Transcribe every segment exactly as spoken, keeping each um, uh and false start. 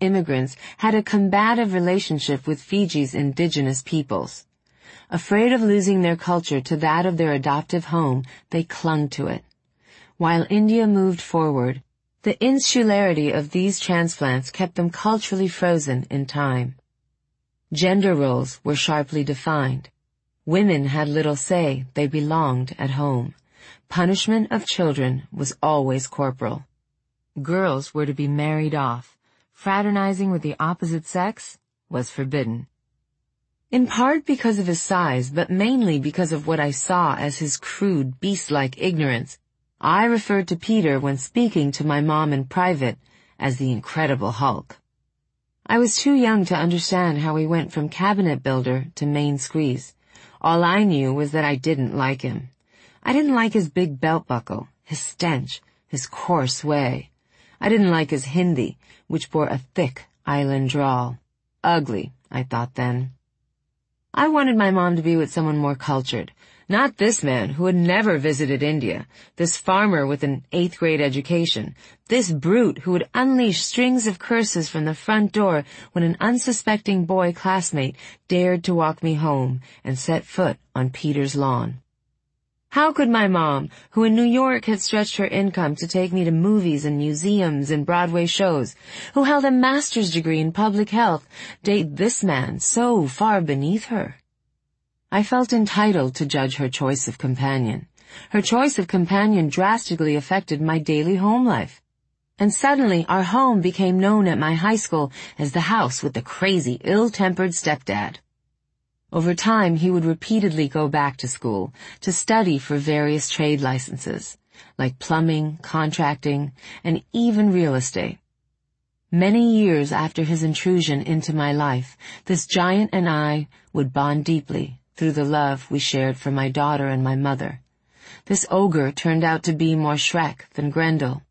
immigrants had a combative relationship with Fiji's indigenous peoples. Afraid of losing their culture to that of their adoptive home, they clung to it. While India moved forward, the insularity of these transplants kept them culturally frozen in time. Gender roles were sharply defined. Women had little say, they belonged at home. Punishment of children was always corporal. Girls were to be married off. Fraternizing with the opposite sex was forbidden. In part because of his size, but mainly because of what I saw as his crude, beast-like ignorance, I referred to Peter when speaking to my mom in private as the Incredible Hulk. I was too young to understand how he went from cabinet builder to main squeeze. All I knew was that I didn't like him. I didn't like his big belt buckle, his stench, his coarse way. I didn't like his Hindi, which bore a thick island drawl. Ugly, I thought then. I wanted my mom to be with someone more cultured. Not this man who had never visited India, this farmer with an eighth grade education, this brute who would unleash strings of curses from the front door when an unsuspecting boy classmate dared to walk me home and set foot on Peter's lawn. How could my mom, who in New York had stretched her income to take me to movies and museums and Broadway shows, who held a master's degree in public health, date this man so far beneath her? I felt entitled to judge her choice of companion. Her choice of companion drastically affected my daily home life. And suddenly our home became known at my high school as the house with the crazy, ill-tempered stepdad. Over time, he would repeatedly go back to school to study for various trade licenses, like plumbing, contracting, and even real estate. Many years after his intrusion into my life, this giant and I would bond deeply through the love we shared for my daughter and my mother. This ogre turned out to be more Shrek than Grendel.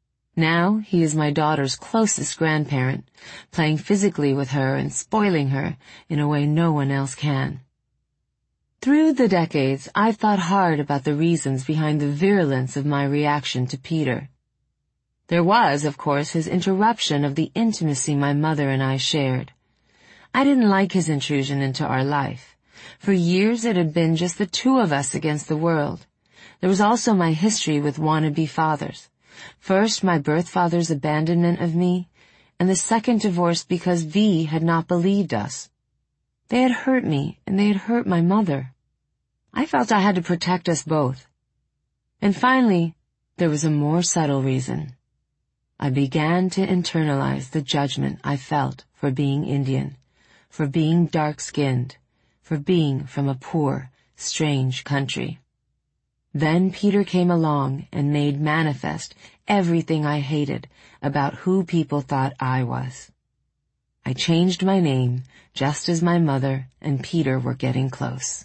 Now he is my daughter's closest grandparent, playing physically with her and spoiling her in a way no one else can. Through the decades, I've thought hard about the reasons behind the virulence of my reaction to Peter. There was, of course, his interruption of the intimacy my mother and I shared. I didn't like his intrusion into our life. For years it had been just the two of us against the world. There was also my history with wannabe fathers. First, my birth father's abandonment of me, and the second divorce because V had not believed us. They had hurt me, and they had hurt my mother. I felt I had to protect us both. And finally, there was a more subtle reason. I began to internalize the judgment I felt for being Indian, for being dark-skinned, for being from a poor, strange country. Then Peter came along and made manifest everything I hated about who people thought I was. I changed my name just as my mother and Peter were getting close.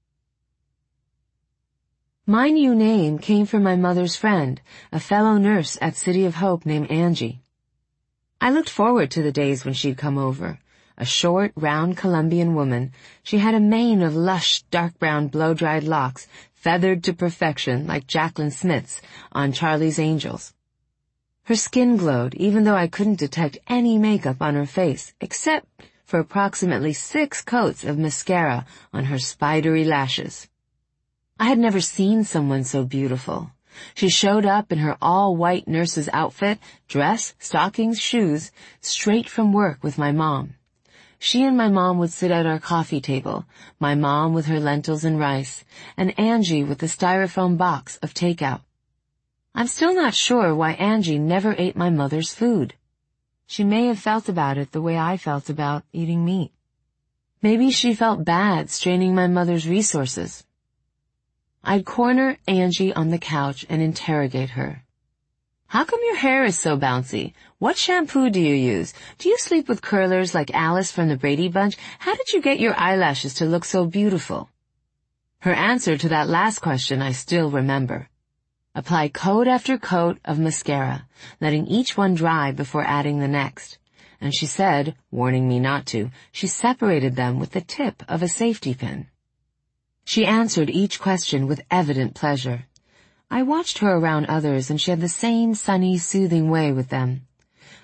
My new name came from my mother's friend, a fellow nurse at City of Hope named Angie. I looked forward to the days when she'd come over. A short, round Colombian woman, she had a mane of lush, dark brown blow-dried locks, feathered to perfection like Jacqueline Smith's on Charlie's Angels. Her skin glowed, even though I couldn't detect any makeup on her face, except for approximately six coats of mascara on her spidery lashes. I had never seen someone so beautiful. She showed up in her all-white nurse's outfit, dress, stockings, shoes, straight from work with my mom. She and my mom would sit at our coffee table, my mom with her lentils and rice, and Angie with the styrofoam box of takeout. I'm still not sure why Angie never ate my mother's food. She may have felt about it the way I felt about eating meat. Maybe she felt bad straining my mother's resources. I'd corner Angie on the couch and interrogate her. How come your hair is so bouncy? What shampoo do you use? Do you sleep with curlers like Alice from the Brady Bunch? How did you get your eyelashes to look so beautiful? Her answer to that last question I still remember. Apply coat after coat of mascara, letting each one dry before adding the next. And she said, warning me not to, she separated them with the tip of a safety pin. She answered each question with evident pleasure. I watched her around others, and she had the same sunny, soothing way with them.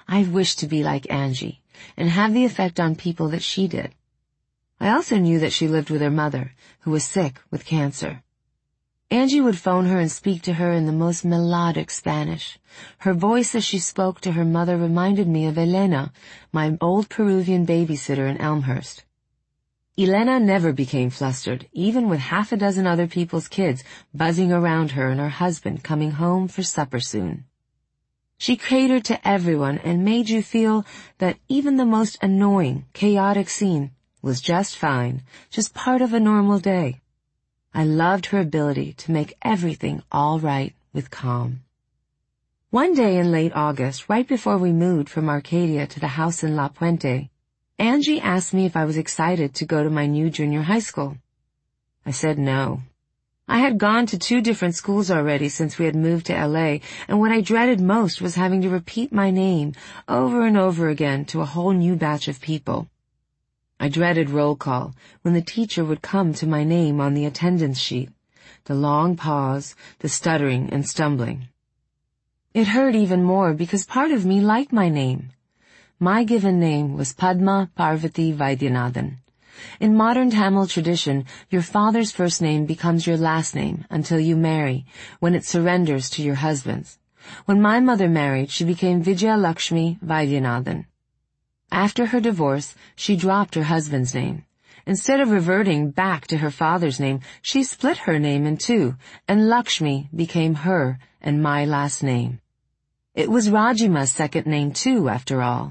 I wished to be like Angie and have the effect on people that she did. I also knew that she lived with her mother, who was sick with cancer. Angie would phone her and speak to her in the most melodic Spanish. Her voice as she spoke to her mother reminded me of Elena, my old Peruvian babysitter in Elmhurst. Elena never became flustered, even with half a dozen other people's kids buzzing around her and her husband coming home for supper soon. She catered to everyone and made you feel that even the most annoying, chaotic scene was just fine, just part of a normal day. I loved her ability to make everything all right with calm. One day in late August, right before we moved from Arcadia to the house in La Puente, Angie asked me if I was excited to go to my new junior high school. I said no. I had gone to two different schools already since we had moved to L A, and what I dreaded most was having to repeat my name over and over again to a whole new batch of people. I dreaded roll call, when the teacher would come to my name on the attendance sheet, the long pause, the stuttering and stumbling. It hurt even more because part of me liked my name. My given name was Padma Parvati Vaidyanathan. In modern Tamil tradition, your father's first name becomes your last name until you marry, when it surrenders to your husband's. When my mother married, she became Vijaya Lakshmi Vaidyanathan. After her divorce, she dropped her husband's name. Instead of reverting back to her father's name, she split her name in two, and Lakshmi became her and my last name. It was Rajima's second name too, after all.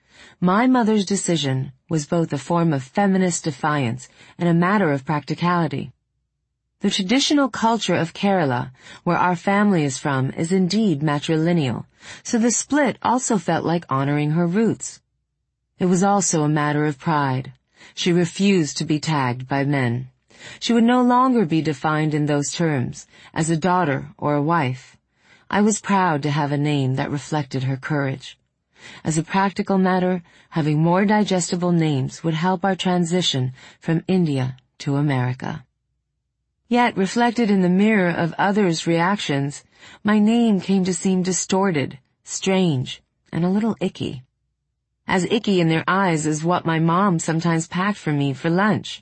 My mother's decision was both a form of feminist defiance and a matter of practicality. The traditional culture of Kerala, where our family is from, is indeed matrilineal, so the split also felt like honoring her roots. It was also a matter of pride. She refused to be tagged by men. She would no longer be defined in those terms, as a daughter or a wife. I was proud to have a name that reflected her courage. As a practical matter, having more digestible names would help our transition from India to America. Yet, reflected in the mirror of others' reactions, my name came to seem distorted, strange, and a little icky. As icky in their eyes as what my mom sometimes packed for me for lunch.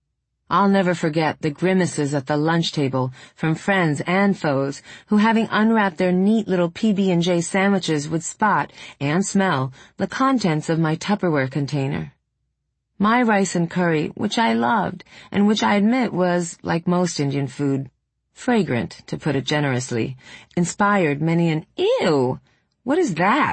I'll never forget the grimaces at the lunch table from friends and foes who, having unwrapped their neat little P B and J sandwiches, would spot and smell the contents of my Tupperware container. My rice and curry, which I loved, and which I admit was, like most Indian food, fragrant, to put it generously, inspired many an "Ew, what is that?"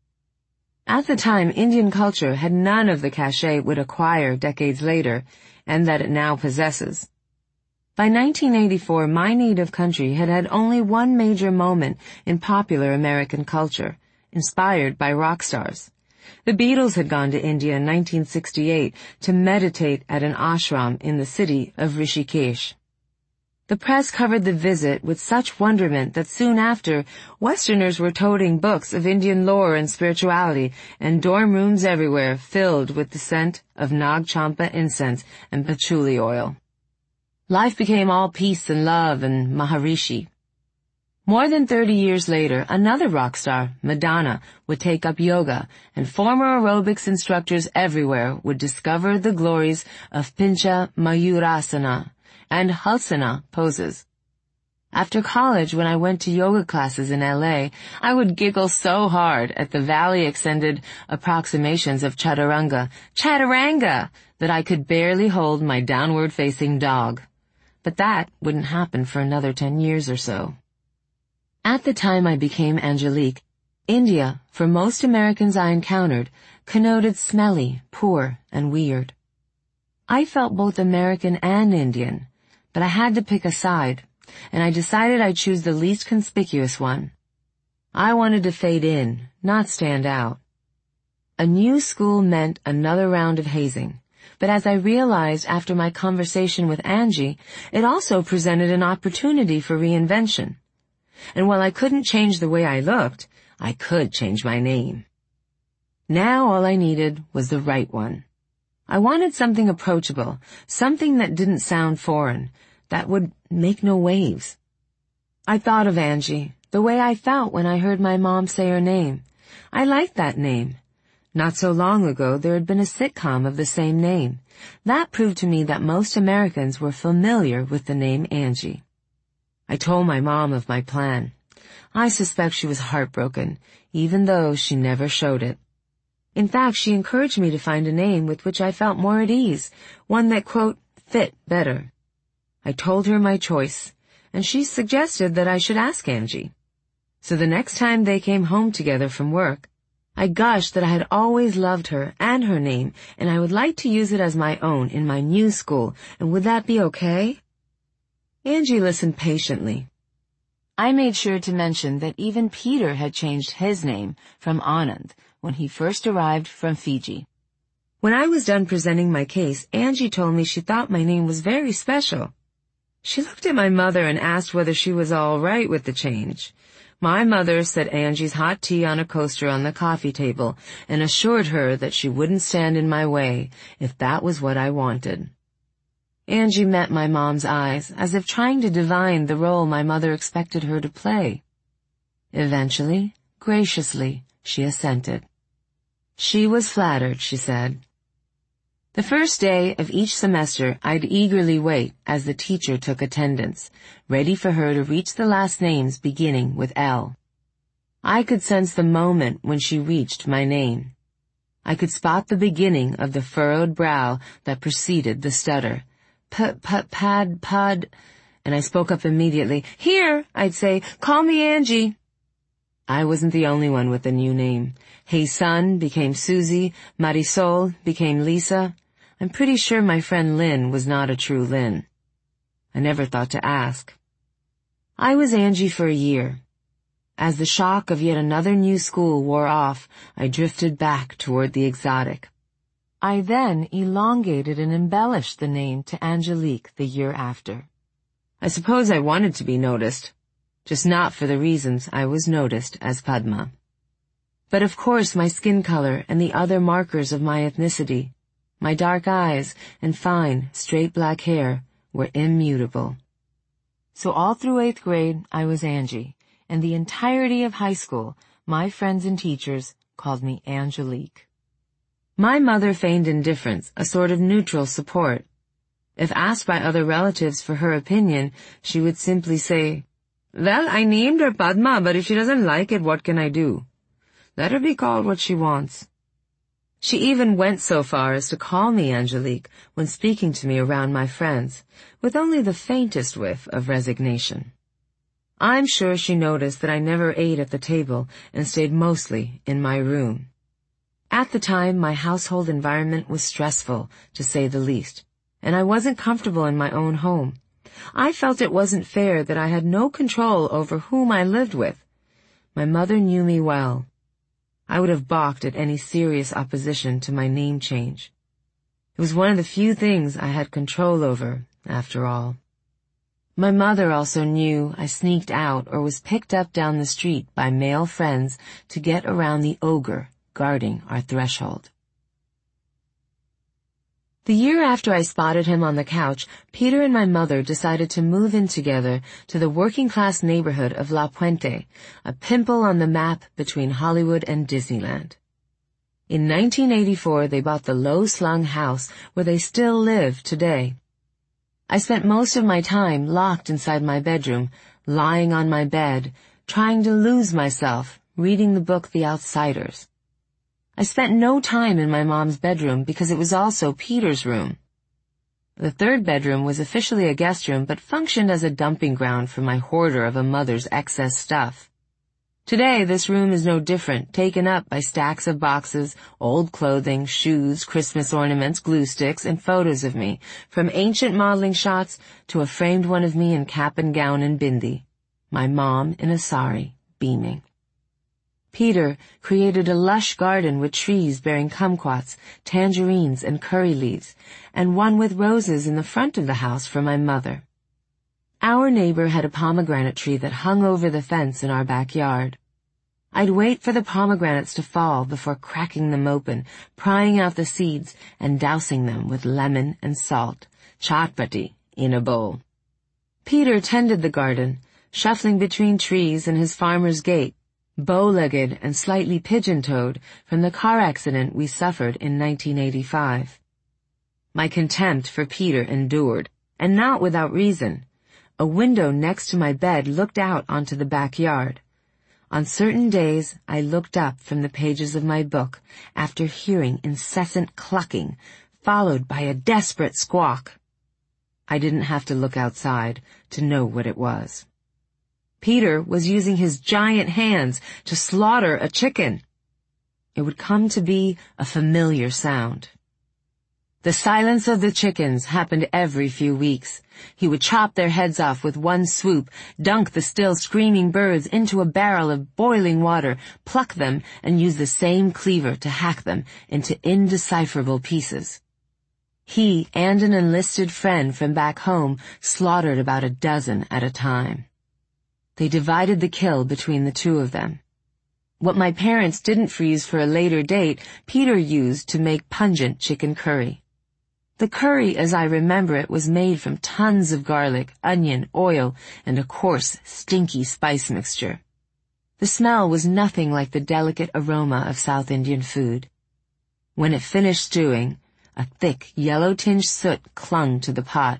At the time, Indian culture had none of the cachet it would acquire decades later, and that it now possesses. By nineteen eighty-four, my native country had had only one major moment in popular American culture, inspired by rock stars. The Beatles had gone to India in nineteen sixty-eight to meditate at an ashram in the city of Rishikesh. The press covered the visit with such wonderment that soon after, Westerners were toting books of Indian lore and spirituality, and dorm rooms everywhere filled with the scent of Nag Champa incense and patchouli oil. Life became all peace and love and Maharishi. More than thirty years later, another rock star, Madonna, would take up yoga, and former aerobics instructors everywhere would discover the glories of Pincha Mayurasana and Halsana poses. After college, when I went to yoga classes in L A, I would giggle so hard at the valley-extended approximations of chaturanga, chaturanga, that I could barely hold my downward-facing dog. But that wouldn't happen for another ten years or so. At the time I became Angelique, India, for most Americans I encountered, connoted smelly, poor, and weird. I felt both American and Indian, but I had to pick a side, and I decided I'd choose the least conspicuous one. I wanted to fade in, not stand out. A new school meant another round of hazing, but as I realized after my conversation with Angie, it also presented an opportunity for reinvention. And while I couldn't change the way I looked, I could change my name. Now all I needed was the right one. I wanted something approachable, something that didn't sound foreign, that would make no waves. I thought of Angie, the way I felt when I heard my mom say her name, I liked that name. Not so long ago, there had been a sitcom of the same name. That proved to me that most Americans were familiar with the name Angie. I told my mom of my plan. I suspect she was heartbroken, even though she never showed it. In fact, she encouraged me to find a name with which I felt more at ease, one that, quote, fit better. I told her my choice, and she suggested that I should ask Angie. So the next time they came home together from work, I gushed that I had always loved her and her name, and I would like to use it as my own in my new school, and would that be okay? Angie listened patiently. I made sure to mention that even Peter had changed his name from Anand when he first arrived from Fiji. When I was done presenting my case, Angie told me she thought my name was very special. She looked at my mother and asked whether she was all right with the change. My mother set Angie's hot tea on a coaster on the coffee table and assured her that she wouldn't stand in my way if that was what I wanted. Angie met my mom's eyes as if trying to divine the role my mother expected her to play. Eventually, graciously, she assented. She was flattered, she said. The first day of each semester, I'd eagerly wait as the teacher took attendance, ready for her to reach the last names beginning with L. I could sense the moment when she reached my name. I could spot the beginning of the furrowed brow that preceded the stutter. P-p-pad-pud, and I spoke up immediately. Here, I'd say, call me Angie. I wasn't the only one with a new name. Hey Sun became Susie, Marisol became Lisa. I'm pretty sure my friend Lynn was not a true Lynn. I never thought to ask. I was Angie for a year. As the shock of yet another new school wore off, I drifted back toward the exotic. I then elongated and embellished the name to Angelique the year after. I suppose I wanted to be noticed, just not for the reasons I was noticed as Padma. But of course my skin color and the other markers of my ethnicity, my dark eyes and fine, straight black hair, were immutable. So all through eighth grade, I was Angie, and the entirety of high school, my friends and teachers called me Angelique. My mother feigned indifference, a sort of neutral support. If asked by other relatives for her opinion, she would simply say, "Well, I named her Padma, but if she doesn't like it, what can I do? Let her be called what she wants." She even went so far as to call me Angelique when speaking to me around my friends, with only the faintest whiff of resignation. I'm sure she noticed that I never ate at the table and stayed mostly in my room. At the time, my household environment was stressful, to say the least, and I wasn't comfortable in my own home. I felt it wasn't fair that I had no control over whom I lived with. My mother knew me well. I would have balked at any serious opposition to my name change. It was one of the few things I had control over, after all. My mother also knew I sneaked out or was picked up down the street by male friends to get around the ogre guarding our threshold. The year after I spotted him on the couch, Peter and my mother decided to move in together to the working-class neighborhood of La Puente, a pimple on the map between Hollywood and Disneyland. In nineteen eighty-four, they bought the low-slung house where they still live today. I spent most of my time locked inside my bedroom, lying on my bed, trying to lose myself, reading the book The Outsiders. I spent no time in my mom's bedroom because it was also Peter's room. The third bedroom was officially a guest room but functioned as a dumping ground for my hoarder of a mother's excess stuff. Today, this room is no different, taken up by stacks of boxes, old clothing, shoes, Christmas ornaments, glue sticks, and photos of me, from ancient modeling shots to a framed one of me in cap and gown and bindi, my mom in a sari, beaming. Peter created a lush garden with trees bearing kumquats, tangerines, and curry leaves, and one with roses in the front of the house for my mother. Our neighbor had a pomegranate tree that hung over the fence in our backyard. I'd wait for the pomegranates to fall before cracking them open, prying out the seeds, and dousing them with lemon and salt, chatpati, in a bowl. Peter tended the garden, shuffling between trees and his farmer's gate, bow-legged and slightly pigeon-toed from the car accident we suffered in nineteen eighty-five. My contempt for Peter endured, and not without reason. A window next to my bed looked out onto the backyard. On certain days, I looked up from the pages of my book after hearing incessant clucking, followed by a desperate squawk. I didn't have to look outside to know what it was. Peter was using his giant hands to slaughter a chicken. It would come to be a familiar sound. The silence of the chickens happened every few weeks. He would chop their heads off with one swoop, dunk the still screaming birds into a barrel of boiling water, pluck them, and use the same cleaver to hack them into indecipherable pieces. He and an enlisted friend from back home slaughtered about a dozen at a time. They divided the kill between the two of them. What my parents didn't freeze for a later date, Peter used to make pungent chicken curry. The curry, as I remember it, was made from tons of garlic, onion, oil, and a coarse, stinky spice mixture. The smell was nothing like the delicate aroma of South Indian food. When it finished stewing, a thick, yellow-tinged soot clung to the pot.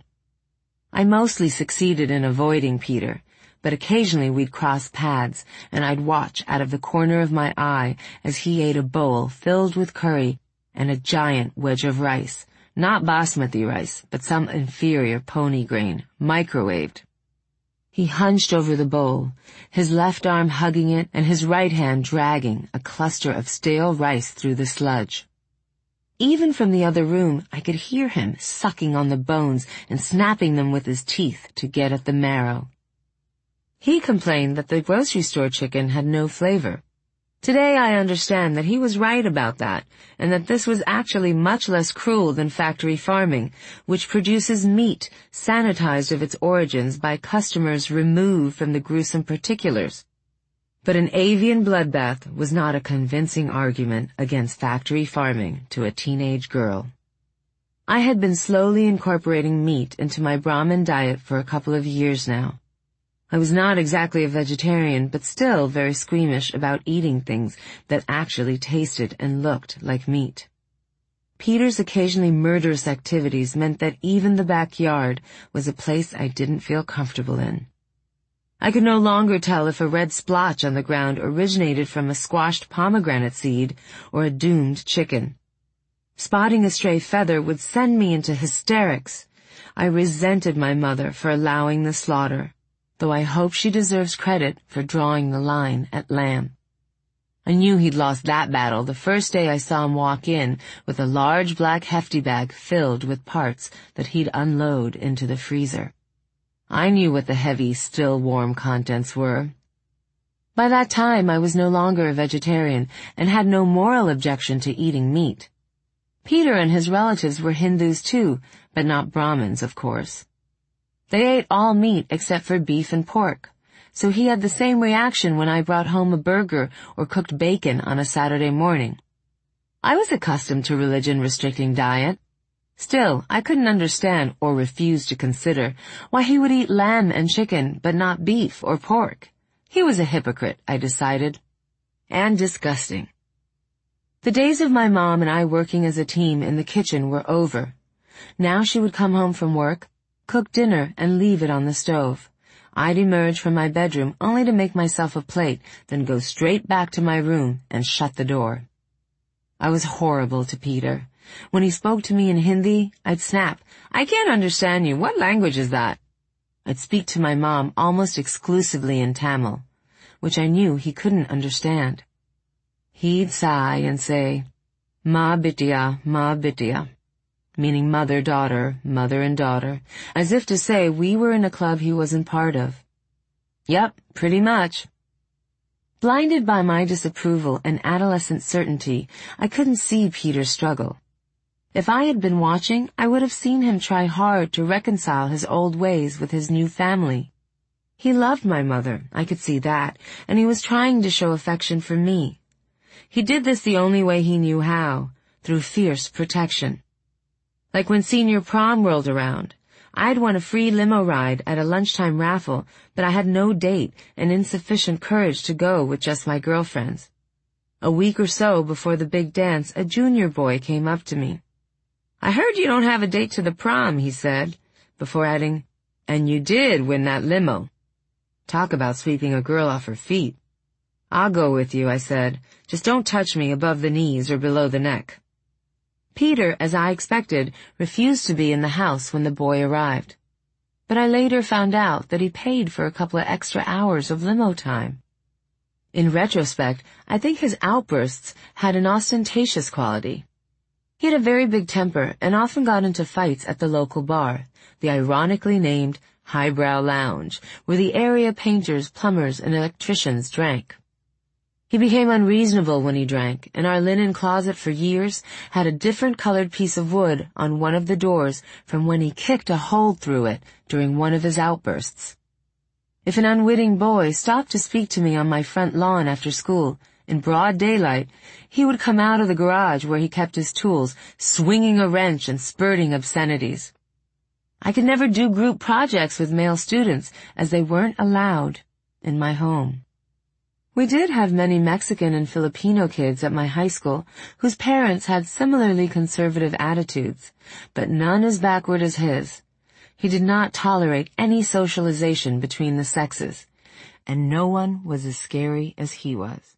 I mostly succeeded in avoiding Peter, but occasionally we'd cross paths, and I'd watch out of the corner of my eye as he ate a bowl filled with curry and a giant wedge of rice. Not basmati rice, but some inferior pony grain, microwaved. He hunched over the bowl, his left arm hugging it and his right hand dragging a cluster of stale rice through the sludge. Even from the other room, I could hear him sucking on the bones and snapping them with his teeth to get at the marrow. He complained that the grocery store chicken had no flavor. Today I understand that he was right about that, and that this was actually much less cruel than factory farming, which produces meat sanitized of its origins by customers removed from the gruesome particulars. But an avian bloodbath was not a convincing argument against factory farming to a teenage girl. I had been slowly incorporating meat into my Brahmin diet for a couple of years now. I was not exactly a vegetarian, but still very squeamish about eating things that actually tasted and looked like meat. Peter's occasionally murderous activities meant that even the backyard was a place I didn't feel comfortable in. I could no longer tell if a red splotch on the ground originated from a squashed pomegranate seed or a doomed chicken. Spotting a stray feather would send me into hysterics. I resented my mother for allowing the slaughter, though I hope she deserves credit for drawing the line at lamb. I knew he'd lost that battle the first day I saw him walk in with a large black hefty bag filled with parts that he'd unload into the freezer. I knew what the heavy, still warm contents were. By that time I was no longer a vegetarian and had no moral objection to eating meat. Peter and his relatives were Hindus too, but not Brahmins, of course. They ate all meat except for beef and pork, so he had the same reaction when I brought home a burger or cooked bacon on a Saturday morning. I was accustomed to religion-restricting diet. Still, I couldn't understand, or refuse to consider, why he would eat lamb and chicken, but not beef or pork. He was a hypocrite, I decided. And disgusting. The days of my mom and I working as a team in the kitchen were over. Now she would come home from work, cook dinner, and leave it on the stove. I'd emerge from my bedroom only to make myself a plate, then go straight back to my room and shut the door. I was horrible to Peter. When he spoke to me in Hindi, I'd snap, "I can't understand you. What language is that?" I'd speak to my mom almost exclusively in Tamil, which I knew he couldn't understand. He'd sigh and say, "Ma bitiya, ma bitiya," meaning mother-daughter, mother and daughter, as if to say we were in a club he wasn't part of. Yep, pretty much. Blinded by my disapproval and adolescent certainty, I couldn't see Peter struggle. If I had been watching, I would have seen him try hard to reconcile his old ways with his new family. He loved my mother, I could see that, and he was trying to show affection for me. He did this the only way he knew how, through fierce protection. Like when senior prom rolled around, I'd won a free limo ride at a lunchtime raffle, but I had no date and insufficient courage to go with just my girlfriends. A week or so before the big dance, a junior boy came up to me. "I heard you don't have a date to the prom," he said, before adding, "And you did win that limo." Talk about sweeping a girl off her feet. "I'll go with you," I said. "Just don't touch me above the knees or below the neck." Peter, as I expected, refused to be in the house when the boy arrived. But I later found out that he paid for a couple of extra hours of limo time. In retrospect, I think his outbursts had an ostentatious quality. He had a very big temper and often got into fights at the local bar, the ironically named Highbrow Lounge, where the area painters, plumbers, and electricians drank. He became unreasonable when he drank, and our linen closet for years had a different colored piece of wood on one of the doors from when he kicked a hole through it during one of his outbursts. If an unwitting boy stopped to speak to me on my front lawn after school, in broad daylight, he would come out of the garage where he kept his tools, swinging a wrench and spurting obscenities. I could never do group projects with male students, as they weren't allowed in my home. We did have many Mexican and Filipino kids at my high school whose parents had similarly conservative attitudes, but none as backward as his. He did not tolerate any socialization between the sexes, and no one was as scary as he was.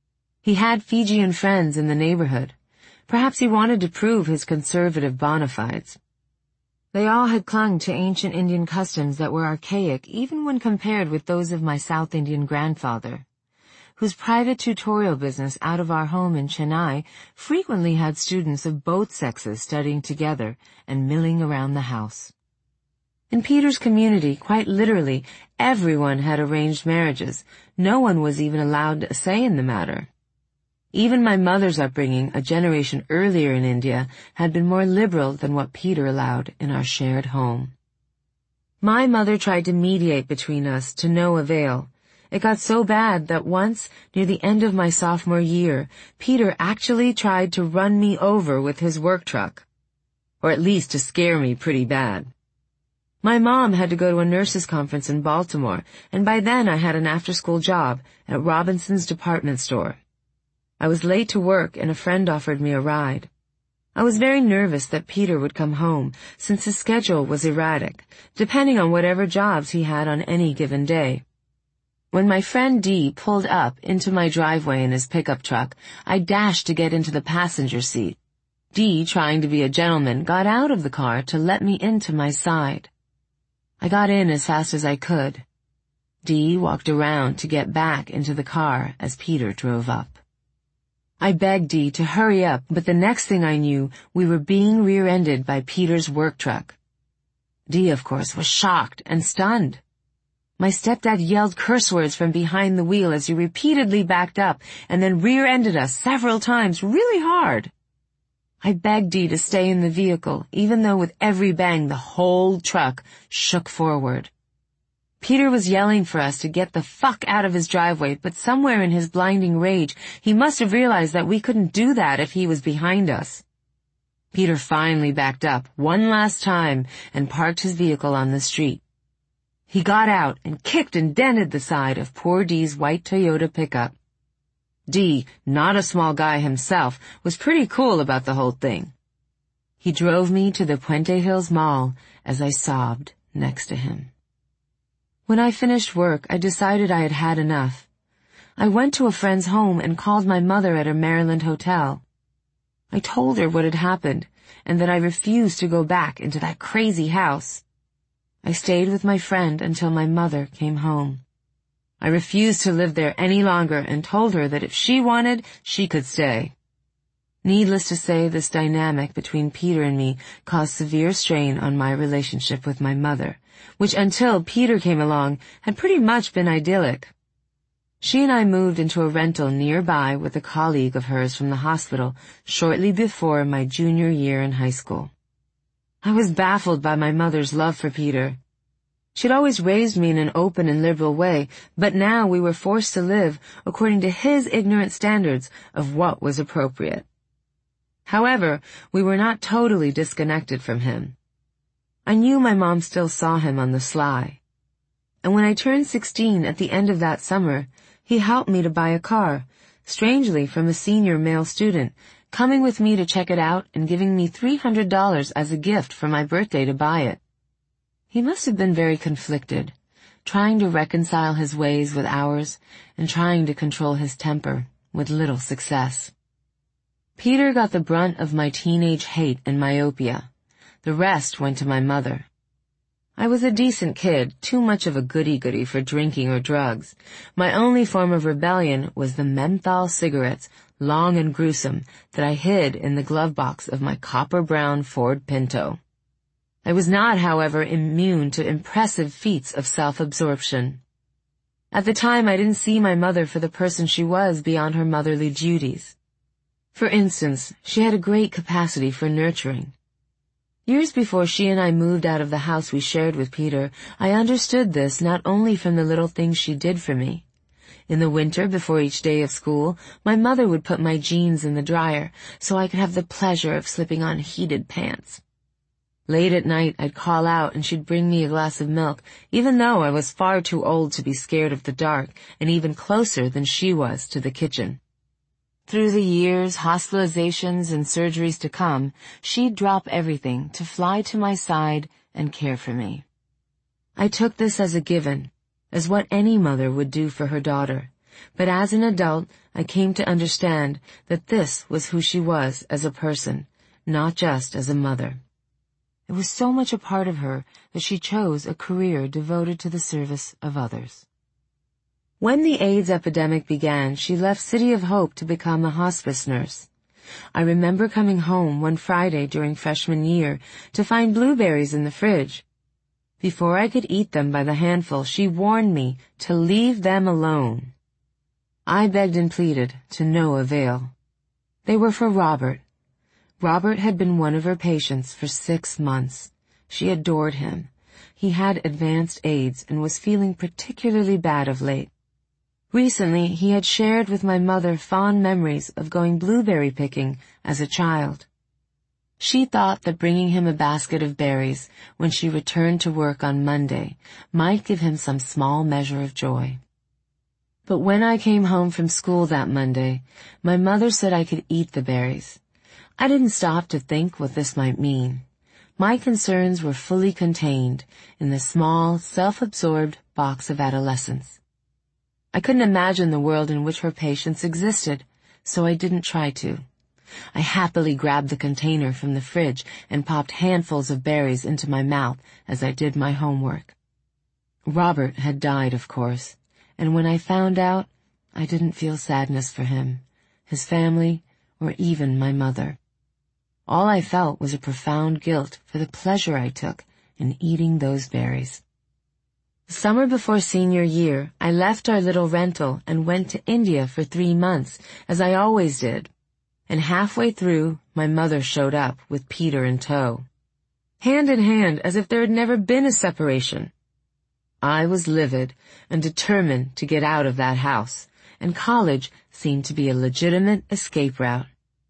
He had Fijian friends in the neighborhood. Perhaps he wanted to prove his conservative bona fides. They all had clung to ancient Indian customs that were archaic even when compared with those of my South Indian grandfather, whose private tutorial business out of our home in Chennai frequently had students of both sexes studying together and milling around the house. In Peter's community, quite literally, everyone had arranged marriages. No one was even allowed a say in the matter. Even my mother's upbringing, a generation earlier in India, had been more liberal than what Peter allowed in our shared home. My mother tried to mediate between us to no avail. It got so bad that once, near the end of my sophomore year, Peter actually tried to run me over with his work truck. Or at least to scare me pretty bad. My mom had to go to a nurses' conference in Baltimore, and by then I had an after-school job at Robinson's department store. I was late to work and a friend offered me a ride. I was very nervous that Peter would come home, since his schedule was erratic, depending on whatever jobs he had on any given day. When my friend Dee pulled up into my driveway in his pickup truck, I dashed to get into the passenger seat. Dee, trying to be a gentleman, got out of the car to let me into my side. I got in as fast as I could. Dee walked around to get back into the car as Peter drove up. I begged Dee to hurry up, but the next thing I knew, we were being rear-ended by Peter's work truck. Dee, of course, was shocked and stunned. My stepdad yelled curse words from behind the wheel as he repeatedly backed up and then rear-ended us several times really hard. I begged Dee to stay in the vehicle, even though with every bang the whole truck shook forward. Peter was yelling for us to get the fuck out of his driveway, but somewhere in his blinding rage, he must have realized that we couldn't do that if he was behind us. Peter finally backed up one last time and parked his vehicle on the street. He got out and kicked and dented the side of poor Dee's white Toyota pickup. Dee, not a small guy himself, was pretty cool about the whole thing. He drove me to the Puente Hills Mall as I sobbed next to him. When I finished work, I decided I had had enough. I went to a friend's home and called my mother at her Maryland hotel. I told her what had happened and that I refused to go back into that crazy house. I stayed with my friend until my mother came home. I refused to live there any longer and told her that if she wanted, she could stay. Needless to say, this dynamic between Peter and me caused severe strain on my relationship with my mother, which until Peter came along had pretty much been idyllic. She and I moved into a rental nearby with a colleague of hers from the hospital shortly before my junior year in high school. I was baffled by my mother's love for Peter. She'd always raised me in an open and liberal way, but now we were forced to live according to his ignorant standards of what was appropriate. However, we were not totally disconnected from him. I knew my mom still saw him on the sly. And when I turned sixteen at the end of that summer, he helped me to buy a car, strangely from a senior male student, coming with me to check it out and giving me three hundred dollars as a gift for my birthday to buy it. He must have been very conflicted, trying to reconcile his ways with ours and trying to control his temper, with little success. Peter got the brunt of my teenage hate and myopia. The rest went to my mother. I was a decent kid, too much of a goody-goody for drinking or drugs. My only form of rebellion was the menthol cigarettes, long and gruesome, that I hid in the glove box of my copper-brown Ford Pinto. I was not, however, immune to impressive feats of self-absorption. At the time, I didn't see my mother for the person she was beyond her motherly duties. For instance, she had a great capacity for nurturing. Years before she and I moved out of the house we shared with Peter, I understood this not only from the little things she did for me. In the winter, before each day of school, my mother would put my jeans in the dryer so I could have the pleasure of slipping on heated pants. Late at night, I'd call out and she'd bring me a glass of milk, even though I was far too old to be scared of the dark and even closer than she was to the kitchen. Through the years, hospitalizations, and surgeries to come, she'd drop everything to fly to my side and care for me. I took this as a given, as what any mother would do for her daughter, but as an adult, I came to understand that this was who she was as a person, not just as a mother. It was so much a part of her that she chose a career devoted to the service of others. When the AIDS epidemic began, she left City of Hope to become a hospice nurse. I remember coming home one Friday during freshman year to find blueberries in the fridge. Before I could eat them by the handful, she warned me to leave them alone. I begged and pleaded, to no avail. They were for Robert. Robert had been one of her patients for six months. She adored him. He had advanced AIDS and was feeling particularly bad of late. Recently, he had shared with my mother fond memories of going blueberry picking as a child. She thought that bringing him a basket of berries when she returned to work on Monday might give him some small measure of joy. But when I came home from school that Monday, my mother said I could eat the berries. I didn't stop to think what this might mean. My concerns were fully contained in the small, self-absorbed box of adolescence. I couldn't imagine the world in which her patients existed, so I didn't try to. I happily grabbed the container from the fridge and popped handfuls of berries into my mouth as I did my homework. Robert had died, of course, and when I found out, I didn't feel sadness for him, his family, or even my mother. All I felt was a profound guilt for the pleasure I took in eating those berries. The summer before senior year, I left our little rental and went to India for three months, as I always did. And halfway through, my mother showed up with Peter in tow. Hand in hand, as if there had never been a separation. I was livid and determined to get out of that house, and college seemed to be a legitimate escape route.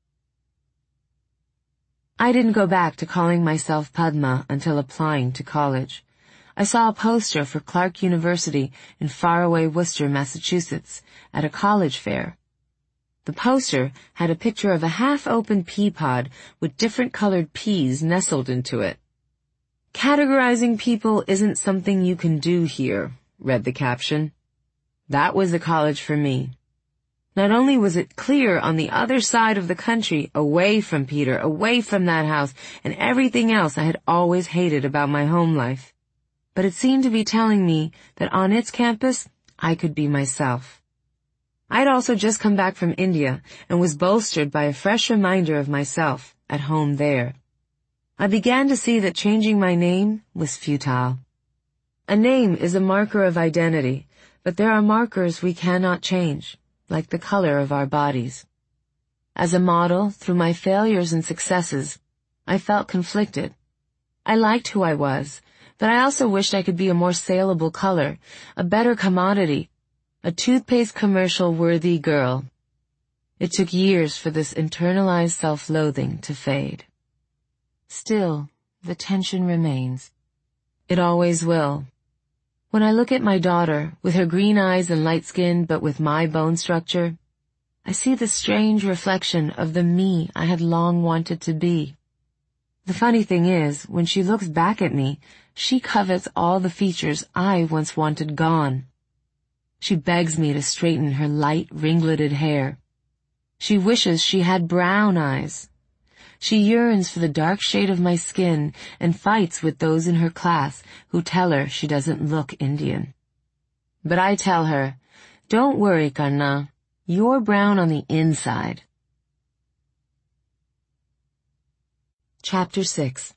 I didn't go back to calling myself Padma until applying to college. I saw a poster for Clark University in faraway Worcester, Massachusetts, at a college fair. The poster had a picture of a half-open pea pod with different colored peas nestled into it. "Categorizing people isn't something you can do here," read the caption. That was the college for me. Not only was it clear on the other side of the country, away from Peter, away from that house, and everything else I had always hated about my home life, but it seemed to be telling me that on its campus, I could be myself. I'd also just come back from India and was bolstered by a fresh reminder of myself at home there. I began to see that changing my name was futile. A name is a marker of identity, but there are markers we cannot change, like the color of our bodies. As a model, through my failures and successes, I felt conflicted. I liked who I was, but I also wished I could be a more saleable color, a better commodity, a toothpaste commercial-worthy girl. It took years for this internalized self-loathing to fade. Still, the tension remains. It always will. When I look at my daughter, with her green eyes and light skin but with my bone structure, I see the strange reflection of the me I had long wanted to be. The funny thing is, when she looks back at me, she covets all the features I once wanted gone. She begs me to straighten her light, ringleted hair. She wishes she had brown eyes. She yearns for the dark shade of my skin and fights with those in her class who tell her she doesn't look Indian. But I tell her, don't worry, Kanna, you're brown on the inside. Chapter six.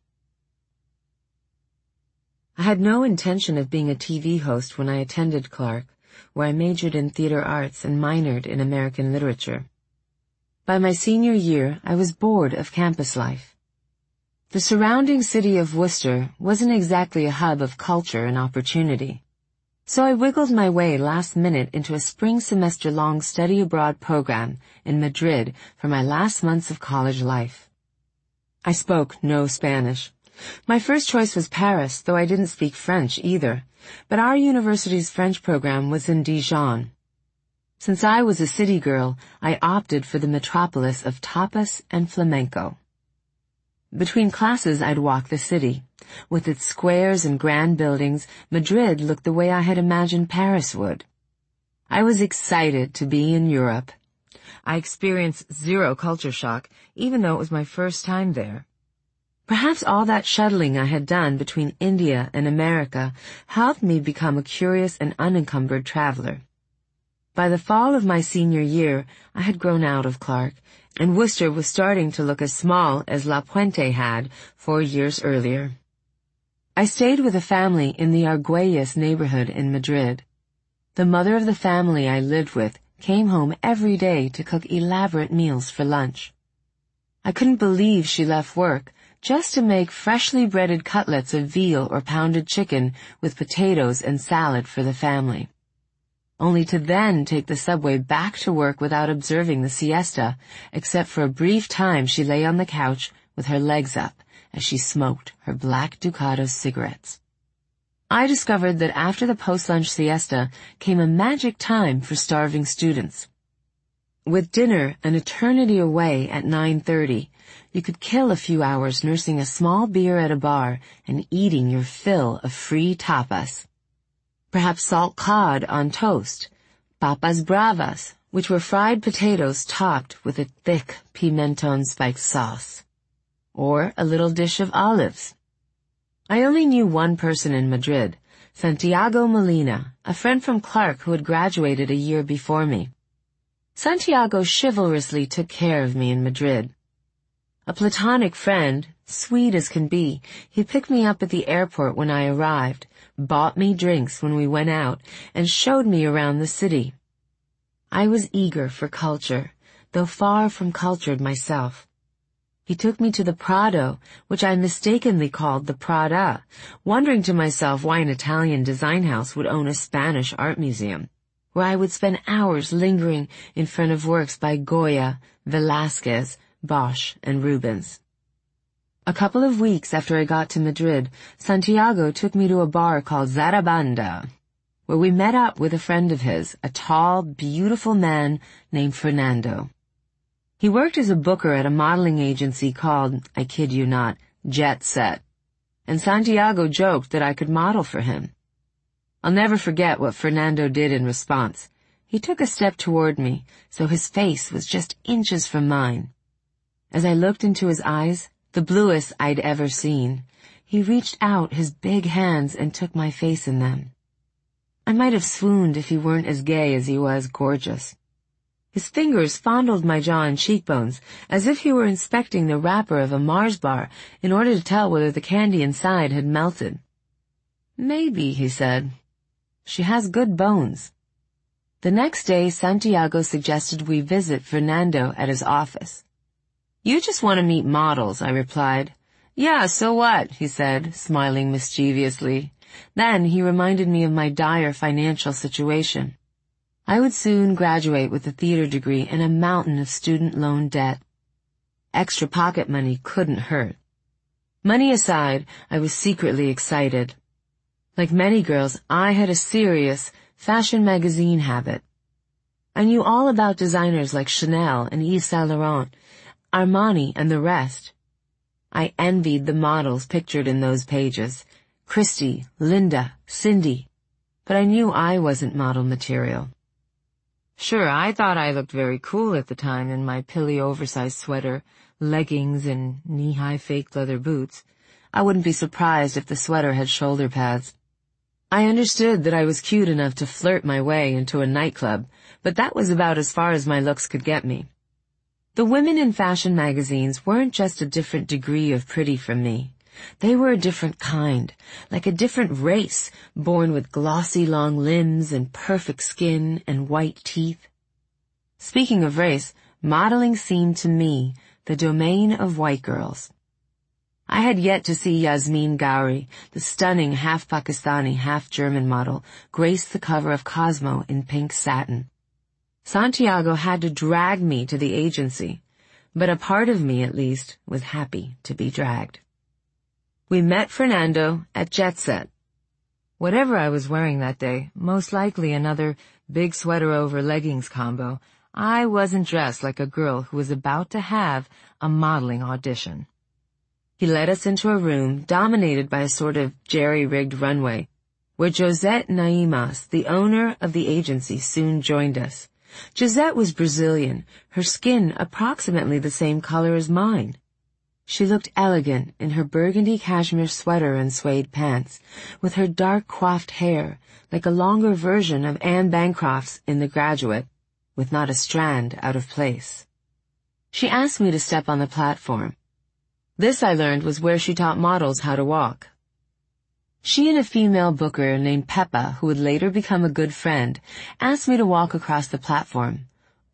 I had no intention of being a T V host when I attended Clark, where I majored in theater arts and minored in American literature. By my senior year, I was bored of campus life. The surrounding city of Worcester wasn't exactly a hub of culture and opportunity, so I wiggled my way last minute into a spring semester-long study abroad program in Madrid for my last months of college life. I spoke no Spanish. My first choice was Paris, though I didn't speak French either, but our university's French program was in Dijon. Since I was a city girl, I opted for the metropolis of tapas and flamenco. Between classes, I'd walk the city. With its squares and grand buildings, Madrid looked the way I had imagined Paris would. I was excited to be in Europe. I experienced zero culture shock, even though it was my first time there. Perhaps all that shuttling I had done between India and America helped me become a curious and unencumbered traveler. By the fall of my senior year, I had grown out of Clark, and Worcester was starting to look as small as La Puente had four years earlier. I stayed with a family in the Argüelles neighborhood in Madrid. The mother of the family I lived with came home every day to cook elaborate meals for lunch. I couldn't believe she left work just to make freshly breaded cutlets of veal or pounded chicken with potatoes and salad for the family, only to then take the subway back to work without observing the siesta, except for a brief time she lay on the couch with her legs up as she smoked her Black Ducados cigarettes. I discovered that after the post-lunch siesta came a magic time for starving students. With dinner an eternity away at nine thirty, you could kill a few hours nursing a small beer at a bar and eating your fill of free tapas. Perhaps salt cod on toast, papas bravas, which were fried potatoes topped with a thick pimenton spiked sauce, or a little dish of olives. I only knew one person in Madrid, Santiago Molina, a friend from Clark who had graduated a year before me. Santiago chivalrously took care of me in Madrid. A platonic friend, sweet as can be, he picked me up at the airport when I arrived, bought me drinks when we went out, and showed me around the city. I was eager for culture, though far from cultured myself. He took me to the Prado, which I mistakenly called the Prada, wondering to myself why an Italian design house would own a Spanish art museum, where I would spend hours lingering in front of works by Goya, Velázquez, Bosch, and Rubens. A couple of weeks after I got to Madrid, Santiago took me to a bar called Zarabanda, where we met up with a friend of his, a tall, beautiful man named Fernando. He worked as a booker at a modeling agency called, I kid you not, Jet Set, and Santiago joked that I could model for him. I'll never forget what Fernando did in response. He took a step toward me, so his face was just inches from mine. As I looked into his eyes, the bluest I'd ever seen, he reached out his big hands and took my face in them. I might have swooned if he weren't as gay as he was gorgeous. His fingers fondled my jaw and cheekbones, as if he were inspecting the wrapper of a Mars bar in order to tell whether the candy inside had melted. Maybe, he said. She has good bones. The next day, Santiago suggested we visit Fernando at his office. You just want to meet models, I replied. Yeah, so what, he said, smiling mischievously. Then he reminded me of my dire financial situation. I would soon graduate with a theater degree and a mountain of student loan debt. Extra pocket money couldn't hurt. Money aside, I was secretly excited. Like many girls, I had a serious fashion magazine habit. I knew all about designers like Chanel and Yves Saint Laurent, Armani, and the rest. I envied the models pictured in those pages, Christy, Linda, Cindy, but I knew I wasn't model material. Sure, I thought I looked very cool at the time in my pilly oversized sweater, leggings, and knee-high fake leather boots. I wouldn't be surprised if the sweater had shoulder pads. I understood that I was cute enough to flirt my way into a nightclub, but that was about as far as my looks could get me. The women in fashion magazines weren't just a different degree of pretty from me. They were a different kind, like a different race, born with glossy long limbs and perfect skin and white teeth. Speaking of race, modeling seemed to me the domain of white girls. I had yet to see Yasmin Ghauri, the stunning half-Pakistani, half-German model, grace the cover of Cosmo in pink satin. Santiago had to drag me to the agency, but a part of me, at least, was happy to be dragged. We met Fernando at Jet Set. Whatever I was wearing that day, most likely another big sweater over leggings combo, I wasn't dressed like a girl who was about to have a modeling audition. He led us into a room dominated by a sort of jerry-rigged runway, where Josette Naimas, the owner of the agency, soon joined us. Josette was Brazilian, her skin approximately the same color as mine. She looked elegant in her burgundy cashmere sweater and suede pants, with her dark coiffed hair, like a longer version of Anne Bancroft's in The Graduate, with not a strand out of place. She asked me to step on the platform. This, I learned, was where she taught models how to walk. She and a female booker named Peppa, who would later become a good friend, asked me to walk across the platform.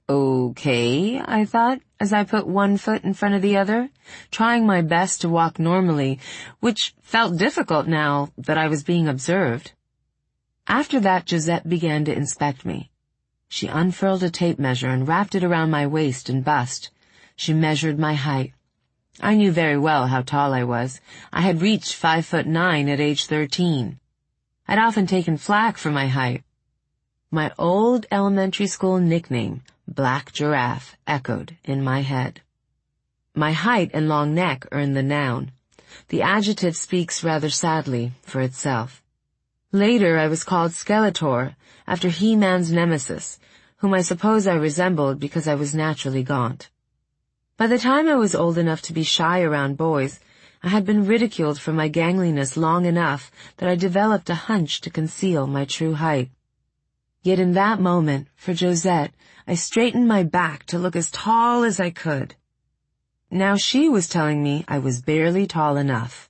Okay, I thought, as I put one foot in front of the other, trying my best to walk normally, which felt difficult now that I was being observed. After that, Josette began to inspect me. She unfurled a tape measure and wrapped it around my waist and bust. She measured my height. I knew very well how tall I was. I had reached five foot nine at age thirteen. I'd often taken flack for my height. My old elementary school nickname, Black Giraffe, echoed in my head. My height and long neck earned the noun. The adjective speaks rather sadly for itself. Later I was called Skeletor, after He-Man's nemesis, whom I suppose I resembled because I was naturally gaunt. By the time I was old enough to be shy around boys, I had been ridiculed for my gangliness long enough that I developed a hunch to conceal my true height. Yet in that moment, for Josette, I straightened my back to look as tall as I could. Now she was telling me I was barely tall enough.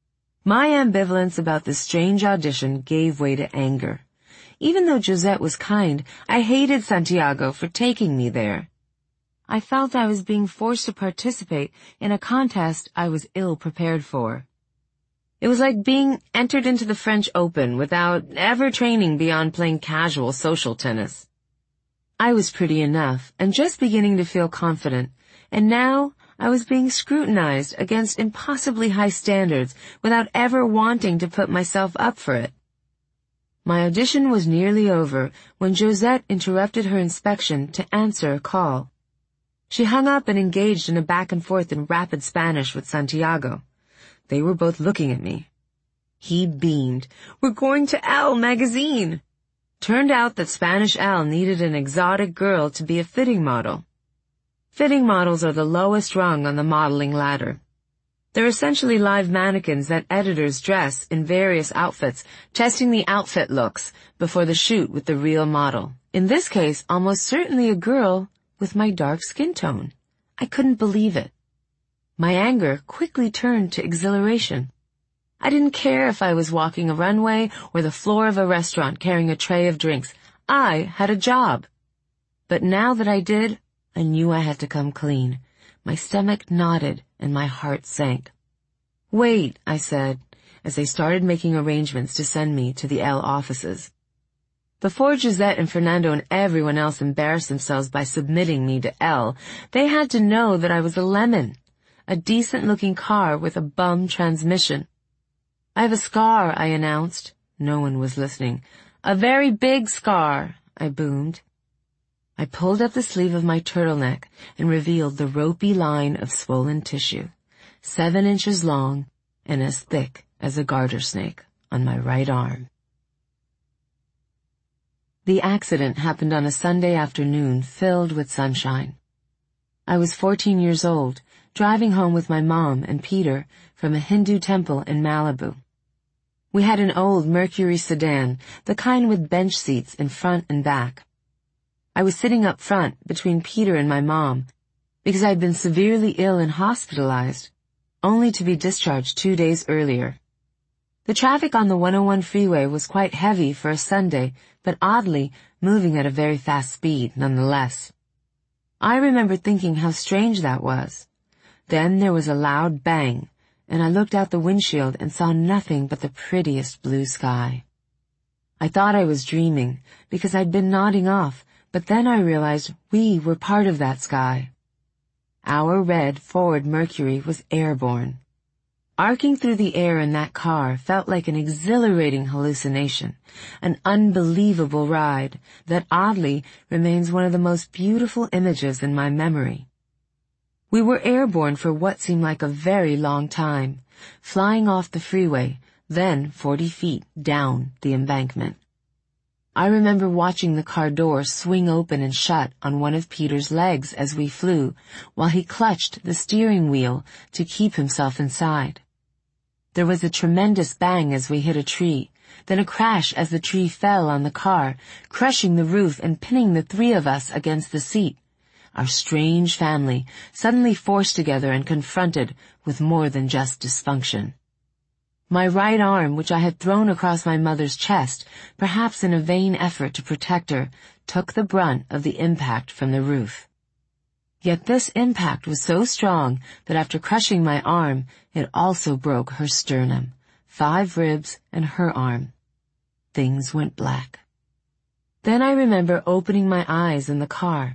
My ambivalence about this strange audition gave way to anger. Even though Josette was kind, I hated Santiago for taking me there. I felt I was being forced to participate in a contest I was ill prepared for. It was like being entered into the French Open without ever training beyond playing casual social tennis. I was pretty enough and just beginning to feel confident, and now I was being scrutinized against impossibly high standards without ever wanting to put myself up for it. My audition was nearly over when Josette interrupted her inspection to answer a call. She hung up and engaged in a back and forth in rapid Spanish with Santiago. They were both looking at me. He beamed. "We're going to Elle magazine." Turned out that Spanish Elle needed an exotic girl to be a fitting model. Fitting models are the lowest rung on the modeling ladder. They're essentially live mannequins that editors dress in various outfits, testing the outfit looks before the shoot with the real model. In this case, almost certainly a girl with my dark skin tone. I couldn't believe it. My anger quickly turned to exhilaration. I didn't care if I was walking a runway or the floor of a restaurant carrying a tray of drinks. I had a job. But now that I did, I knew I had to come clean. My stomach knotted and my heart sank. "Wait," I said, as they started making arrangements to send me to the Elle offices. Before Josette and Fernando and everyone else embarrassed themselves by submitting me to Elle, they had to know that I was a lemon, a decent-looking car with a bum transmission. "I have a scar," I announced. No one was listening. "A very big scar," I boomed. I pulled up the sleeve of my turtleneck and revealed the ropey line of swollen tissue, seven inches long and as thick as a garter snake, on my right arm. The accident happened on a Sunday afternoon filled with sunshine. I was fourteen years old, driving home with my mom and Peter from a Hindu temple in Malibu. We had an old Mercury sedan, the kind with bench seats in front and back. I was sitting up front between Peter and my mom because I had been severely ill and hospitalized, only to be discharged two days earlier. The traffic on the one oh one freeway was quite heavy for a Sunday, but oddly moving at a very fast speed nonetheless. I remember thinking how strange that was. Then there was a loud bang, and I looked out the windshield and saw nothing but the prettiest blue sky. I thought I was dreaming because I'd been nodding off, but then I realized we were part of that sky. Our red Ford Mercury was airborne. Arcing through the air in that car felt like an exhilarating hallucination, an unbelievable ride that oddly remains one of the most beautiful images in my memory. We were airborne for what seemed like a very long time, flying off the freeway, then forty feet down the embankment. I remember watching the car door swing open and shut on one of Peter's legs as we flew, while he clutched the steering wheel to keep himself inside. There was a tremendous bang as we hit a tree, then a crash as the tree fell on the car, crushing the roof and pinning the three of us against the seat, our strange family suddenly forced together and confronted with more than just dysfunction. My right arm, which I had thrown across my mother's chest, perhaps in a vain effort to protect her, took the brunt of the impact from the roof. Yet this impact was so strong that after crushing my arm, it also broke her sternum, five ribs, and her arm. Things went black. Then I remember opening my eyes in the car.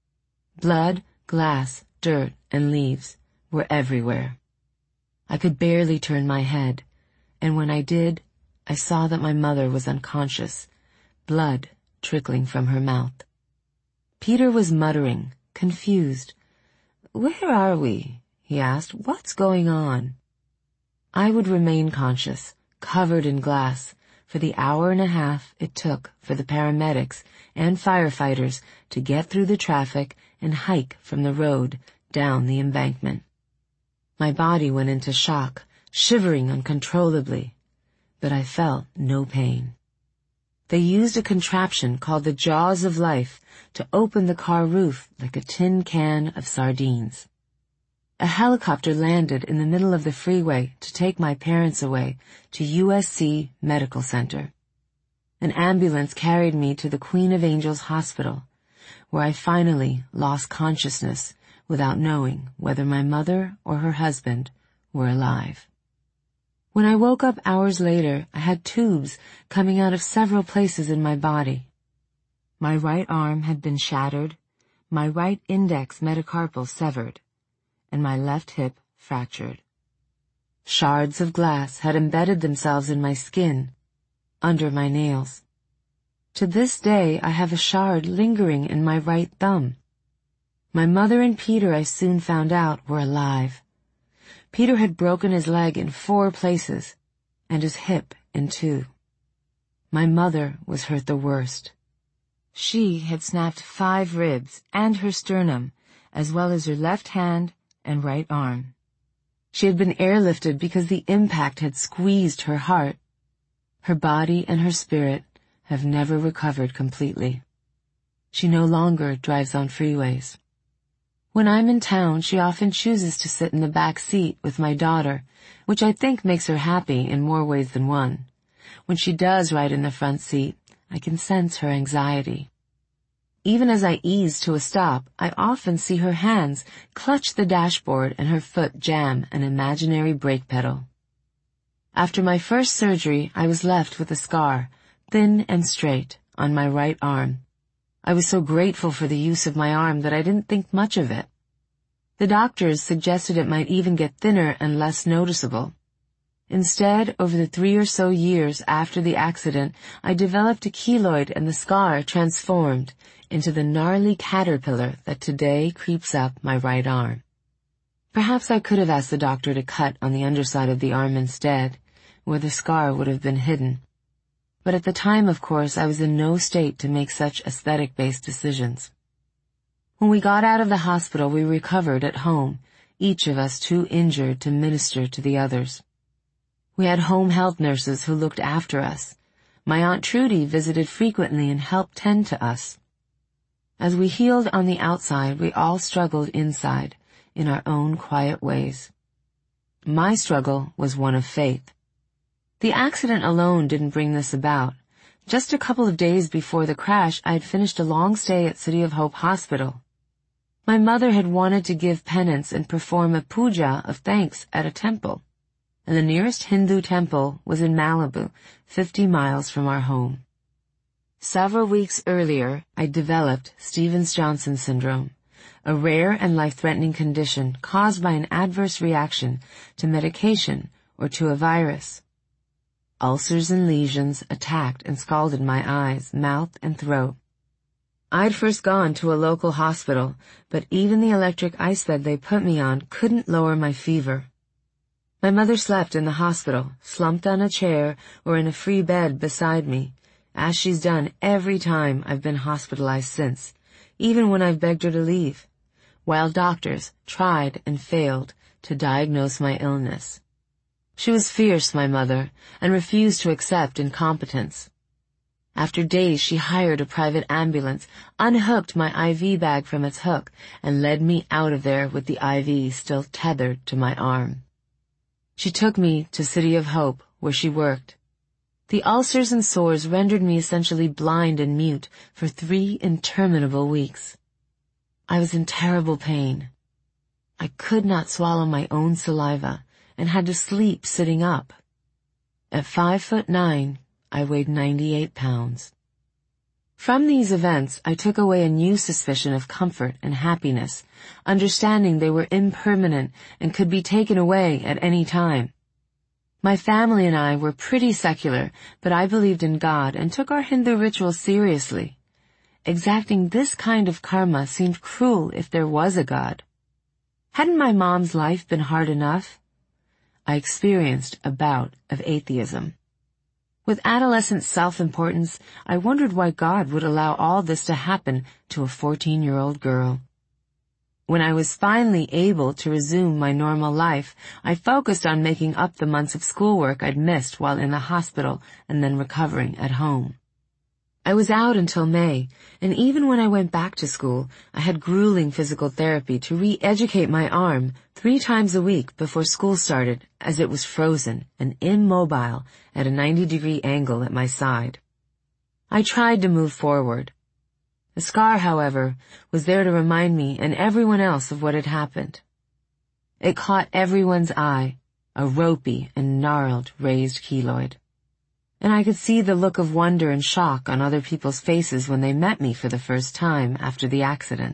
Blood, glass, dirt, and leaves were everywhere. I could barely turn my head, and when I did, I saw that my mother was unconscious, blood trickling from her mouth. Peter was muttering, confused. "Where are we?" he asked. "What's going on?" I would remain conscious, covered in glass, for the hour and a half it took for the paramedics and firefighters to get through the traffic and hike from the road down the embankment. My body went into shock, shivering uncontrollably, but I felt no pain. They used a contraption called the Jaws of Life to open the car roof like a tin can of sardines. A helicopter landed in the middle of the freeway to take my parents away to U S C Medical Center. An ambulance carried me to the Queen of Angels Hospital, where I finally lost consciousness without knowing whether my mother or her husband were alive. When I woke up hours later, I had tubes coming out of several places in my body. My right arm had been shattered, my right index metacarpal severed, and my left hip fractured. Shards of glass had embedded themselves in my skin, under my nails. To this day, I have a shard lingering in my right thumb. My mother and Peter, I soon found out, were alive. Peter had broken his leg in four places, and his hip in two. My mother was hurt the worst. She had snapped five ribs and her sternum, as well as her left hand and right arm. She had been airlifted because the impact had squeezed her heart. Her body and her spirit have never recovered completely. She no longer drives on freeways. When I'm in town, she often chooses to sit in the back seat with my daughter, which I think makes her happy in more ways than one. When she does ride in the front seat, I can sense her anxiety. Even as I ease to a stop, I often see her hands clutch the dashboard and her foot jam an imaginary brake pedal. After my first surgery, I was left with a scar, thin and straight, on my right arm. I was so grateful for the use of my arm that I didn't think much of it. The doctors suggested it might even get thinner and less noticeable. Instead, over the three or so years after the accident, I developed a keloid and the scar transformed into the gnarly caterpillar that today creeps up my right arm. Perhaps I could have asked the doctor to cut on the underside of the arm instead, where the scar would have been hidden. But at the time, of course, I was in no state to make such aesthetic-based decisions. When we got out of the hospital, we recovered at home, each of us too injured to minister to the others. We had home health nurses who looked after us. My Aunt Trudy visited frequently and helped tend to us. As we healed on the outside, we all struggled inside, in our own quiet ways. My struggle was one of faith. The accident alone didn't bring this about. Just a couple of days before the crash, I had finished a long stay at City of Hope Hospital. My mother had wanted to give penance and perform a puja of thanks at a temple, and the nearest Hindu temple was in Malibu, fifty miles from our home. Several weeks earlier, I developed Stevens-Johnson syndrome, a rare and life-threatening condition caused by an adverse reaction to medication or to a virus. Ulcers and lesions attacked and scalded my eyes, mouth, and throat. I'd first gone to a local hospital, but even the electric ice bed they put me on couldn't lower my fever. My mother slept in the hospital, slumped on a chair or in a free bed beside me, as she's done every time I've been hospitalized since, even when I've begged her to leave, while doctors tried and failed to diagnose my illness. She was fierce, my mother, and refused to accept incompetence. After days, she hired a private ambulance, unhooked my I V bag from its hook, and led me out of there with the I V still tethered to my arm. She took me to City of Hope, where she worked. The ulcers and sores rendered me essentially blind and mute for three interminable weeks. I was in terrible pain. I could not swallow my own saliva and had to sleep sitting up. At five foot nine, I weighed ninety-eight pounds. From these events, I took away a new suspicion of comfort and happiness, understanding they were impermanent and could be taken away at any time. My family and I were pretty secular, but I believed in God and took our Hindu rituals seriously. Exacting this kind of karma seemed cruel if there was a God. Hadn't my mom's life been hard enough? I experienced a bout of atheism. With adolescent self-importance, I wondered why God would allow all this to happen to a fourteen-year-old girl. When I was finally able to resume my normal life, I focused on making up the months of schoolwork I'd missed while in the hospital and then recovering at home. I was out until May, and even when I went back to school, I had grueling physical therapy to re-educate my arm three times a week before school started, as it was frozen and immobile at a ninety-degree angle at my side. I tried to move forward. The scar, however, was there to remind me and everyone else of what had happened. It caught everyone's eye, a ropey and gnarled raised keloid. And I could see the look of wonder and shock on other people's faces when they met me for the first time after the accident.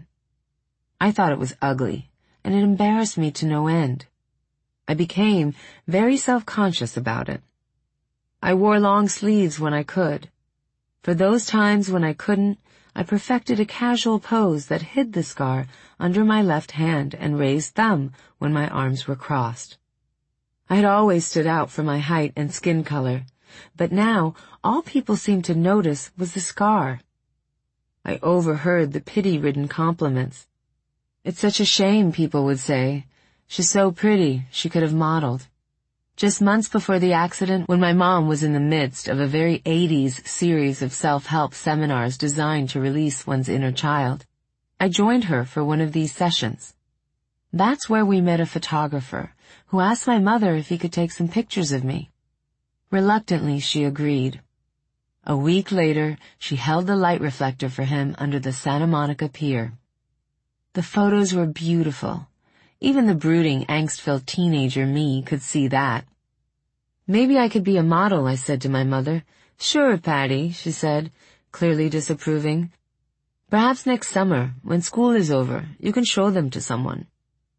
I thought it was ugly, and it embarrassed me to no end. I became very self-conscious about it. I wore long sleeves when I could. For those times when I couldn't, I perfected a casual pose that hid the scar under my left hand and raised thumb when my arms were crossed. I had always stood out for my height and skin color, but now all people seemed to notice was the scar. I overheard the pity-ridden compliments. "It's such a shame," people would say. "She's so pretty, she could have modeled." Just months before the accident, when my mom was in the midst of a very eighties series of self-help seminars designed to release one's inner child, I joined her for one of these sessions. That's where we met a photographer who asked my mother if he could take some pictures of me. Reluctantly, she agreed. A week later, she held the light reflector for him under the Santa Monica Pier. The photos were beautiful. Even the brooding, angst-filled teenager me could see that. "Maybe I could be a model," I said to my mother. "Sure, Patty," she said, clearly disapproving. "Perhaps next summer, when school is over, you can show them to someone."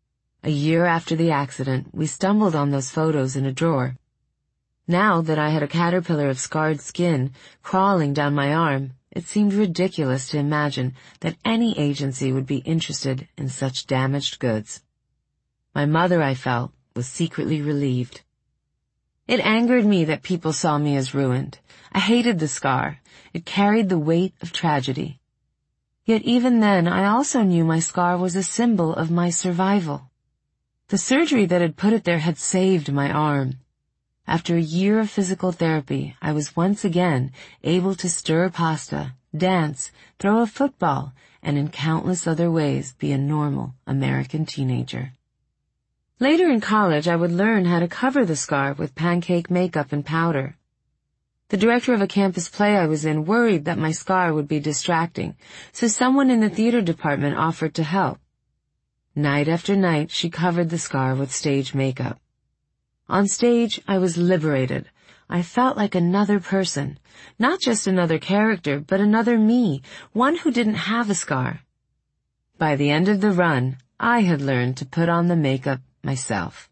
A year after the accident, we stumbled on those photos in a drawer. Now that I had a caterpillar of scarred skin crawling down my arm, it seemed ridiculous to imagine that any agency would be interested in such damaged goods. My mother, I felt, was secretly relieved. It angered me that people saw me as ruined. I hated the scar. It carried the weight of tragedy. Yet even then, I also knew my scar was a symbol of my survival. The surgery that had put it there had saved my arm. After a year of physical therapy, I was once again able to stir pasta, dance, throw a football, and in countless other ways be a normal American teenager. Later in college, I would learn how to cover the scar with pancake makeup and powder. The director of a campus play I was in worried that my scar would be distracting, so someone in the theater department offered to help. Night after night, she covered the scar with stage makeup. On stage, I was liberated. I felt like another person, not just another character, but another me, one who didn't have a scar. By the end of the run, I had learned to put on the makeup myself.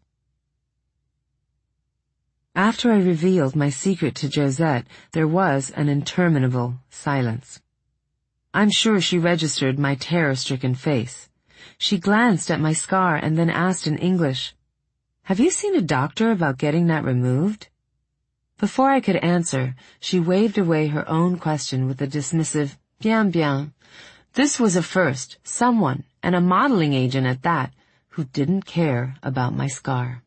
After I revealed my secret to Josette, there was an interminable silence. I'm sure she registered my terror-stricken face. She glanced at my scar and then asked in English, "Have you seen a doctor about getting that removed?" Before I could answer, she waved away her own question with a dismissive, "Bien, bien." This was a first, someone, and a modeling agent at that, who didn't care about my scar.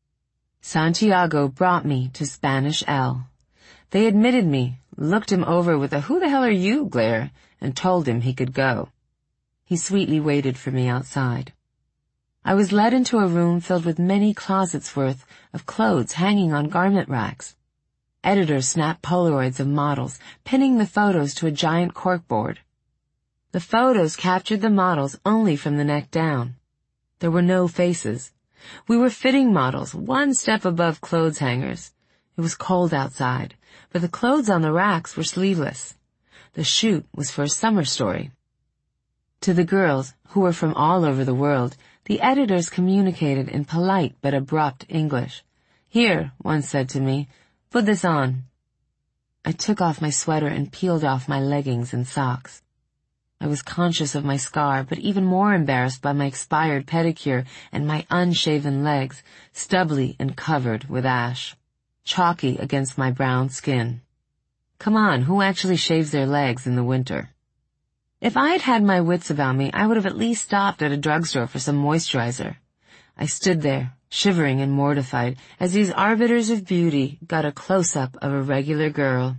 Santiago brought me to Spanish L. They admitted me, looked him over with a "who the hell are you" glare, and told him he could go. He sweetly waited for me outside. I was led into a room filled with many closets worth of clothes hanging on garment racks. Editors snapped Polaroids of models, pinning the photos to a giant corkboard. The photos captured the models only from the neck down. There were no faces. We were fitting models, one step above clothes hangers. It was cold outside, but the clothes on the racks were sleeveless. The shoot was for a summer story. To the girls, who were from all over the world, the editors communicated in polite but abrupt English. "Here," one said to me, "put this on." I took off my sweater and peeled off my leggings and socks. I was conscious of my scar, but even more embarrassed by my expired pedicure and my unshaven legs, stubbly and covered with ash, chalky against my brown skin. Come on, who actually shaves their legs in the winter? If I had had my wits about me, I would have at least stopped at a drugstore for some moisturizer. I stood there, shivering and mortified, as these arbiters of beauty got a close-up of a regular girl.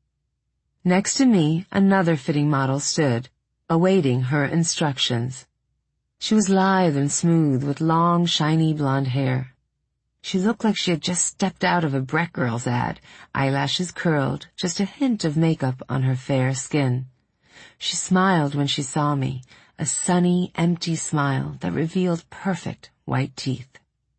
Next to me, another fitting model stood, awaiting her instructions. She was lithe and smooth, with long, shiny blonde hair. She looked like she had just stepped out of a Breck Girls ad, eyelashes curled, just a hint of makeup on her fair skin. She smiled when she saw me, a sunny, empty smile that revealed perfect white teeth.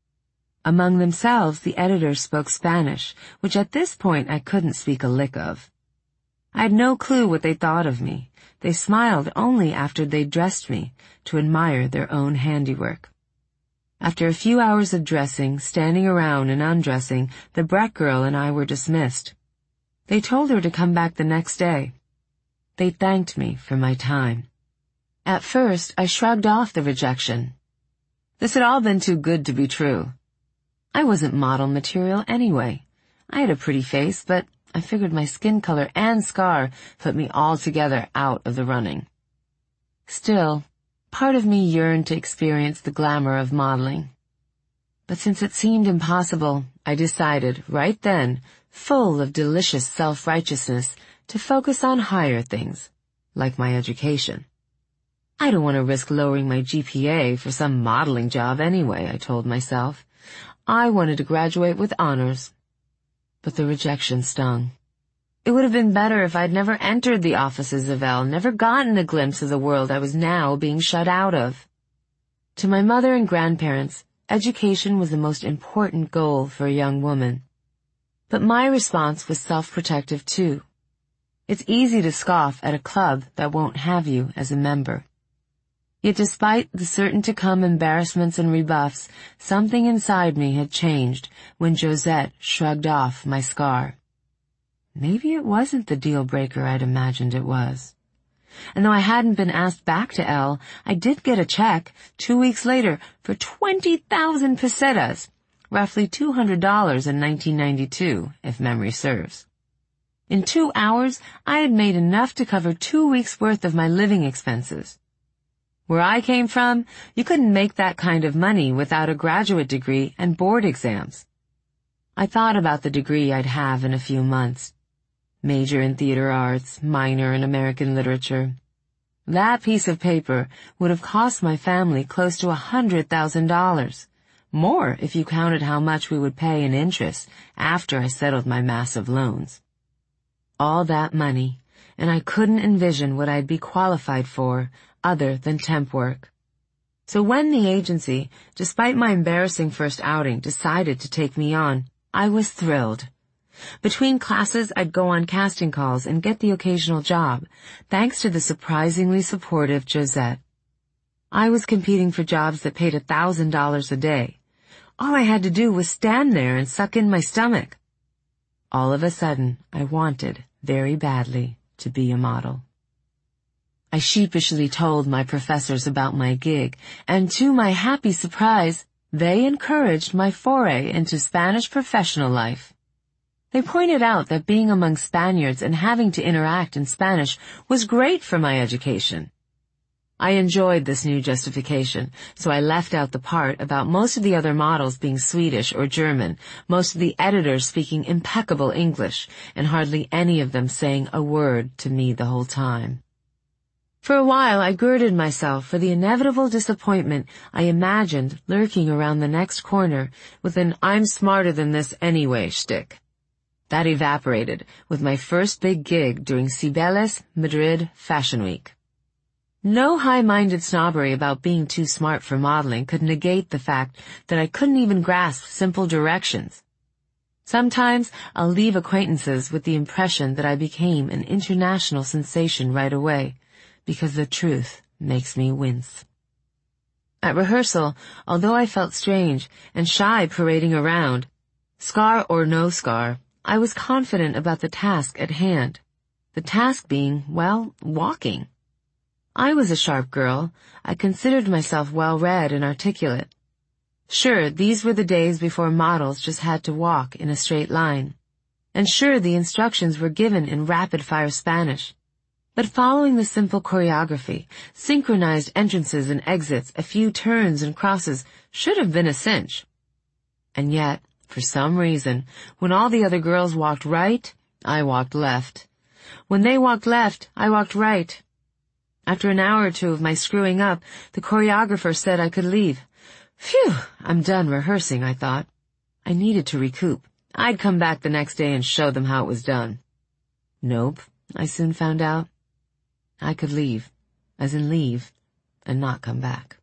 Among themselves, the editors spoke Spanish, which at this point I couldn't speak a lick of. I had no clue what they thought of me. They smiled only after they'd dressed me, to admire their own handiwork. After a few hours of dressing, standing around and undressing, the Breck girl and I were dismissed. They told her to come back the next day. They thanked me for my time. At first, I shrugged off the rejection. This had all been too good to be true. I wasn't model material anyway. I had a pretty face, but I figured my skin color and scar put me altogether out of the running. Still, part of me yearned to experience the glamour of modeling. But since it seemed impossible, I decided, right then, full of delicious self-righteousness, to focus on higher things, like my education. I don't want to risk lowering my G P A for some modeling job anyway, I told myself. I wanted to graduate with honors. But the rejection stung. It would have been better if I'd never entered the offices of Elle, never gotten a glimpse of the world I was now being shut out of. To my mother and grandparents, education was the most important goal for a young woman. But my response was self-protective too. It's easy to scoff at a club that won't have you as a member. Yet despite the certain-to-come embarrassments and rebuffs, something inside me had changed when Josette shrugged off my scar. Maybe it wasn't the deal-breaker I'd imagined it was. And though I hadn't been asked back to Elle, I did get a check two weeks later for twenty thousand pesetas, roughly two hundred dollars in nineteen ninety-two, if memory serves. In two hours, I had made enough to cover two weeks' worth of my living expenses. Where I came from, you couldn't make that kind of money without a graduate degree and board exams. I thought about the degree I'd have in a few months. Major in theater arts, minor in American literature. That piece of paper would have cost my family close to a hundred thousand dollars. More if you counted how much we would pay in interest after I settled my massive loans. All that money, and I couldn't envision what I'd be qualified for other than temp work. So when the agency, despite my embarrassing first outing, decided to take me on, I was thrilled. Between classes, I'd go on casting calls and get the occasional job, thanks to the surprisingly supportive Josette. I was competing for jobs that paid a thousand dollars a day. All I had to do was stand there and suck in my stomach. All of a sudden, I wanted, very badly, to be a model. I sheepishly told my professors about my gig, and to my happy surprise, they encouraged my foray into Spanish professional life. They pointed out that being among Spaniards and having to interact in Spanish was great for my education. I enjoyed this new justification, so I left out the part about most of the other models being Swedish or German, most of the editors speaking impeccable English, and hardly any of them saying a word to me the whole time. For a while I girded myself for the inevitable disappointment I imagined lurking around the next corner with an "I'm smarter than this anyway" shtick. That evaporated with my first big gig during Cibeles Madrid Fashion Week. No high-minded snobbery about being too smart for modeling could negate the fact that I couldn't even grasp simple directions. Sometimes I'll leave acquaintances with the impression that I became an international sensation right away, because the truth makes me wince. At rehearsal, although I felt strange and shy parading around, scar or no scar, I was confident about the task at hand. The task being, well, walking. I was a sharp girl. I considered myself well-read and articulate. Sure, these were the days before models just had to walk in a straight line. And sure, the instructions were given in rapid-fire Spanish. But following the simple choreography, synchronized entrances and exits, a few turns and crosses should have been a cinch. And yet, for some reason, when all the other girls walked right, I walked left. When they walked left, I walked right. After an hour or two of my screwing up, the choreographer said I could leave. Phew, I'm done rehearsing, I thought. I needed to recoup. I'd come back the next day and show them how it was done. Nope, I soon found out. I could leave, as in leave, and not come back.